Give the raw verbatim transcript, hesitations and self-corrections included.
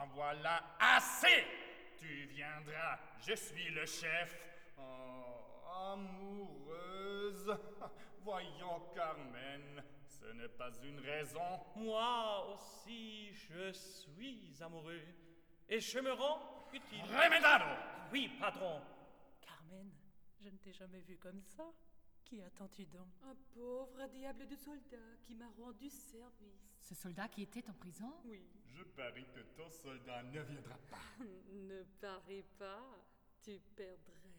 voilà assez. Tu viendras, je suis le chef. Oh, amoureuse. Voyons, Carmen, ce n'est pas une raison. Moi aussi, je suis amoureux. Et je me rends utile. Remedado! Oui, patron. Carmen, je ne t'ai jamais vue comme ça. Qui attends-tu donc? Un pauvre diable de soldat qui m'a rendu service. Ce soldat qui était en prison? Oui. Je parie que ton soldat ne viendra pas. Ne parie pas, tu perdrais.